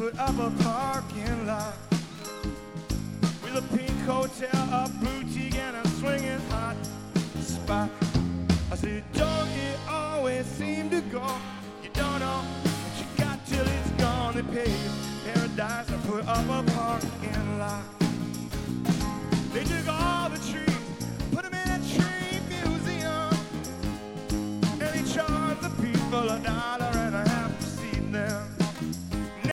put up a parking lot with a pink hotel, a boutique, and a swinging hot spot. I said, don't it always seem to go? You don't know what you got till it's gone. They pay you paradise and put up a parking lot.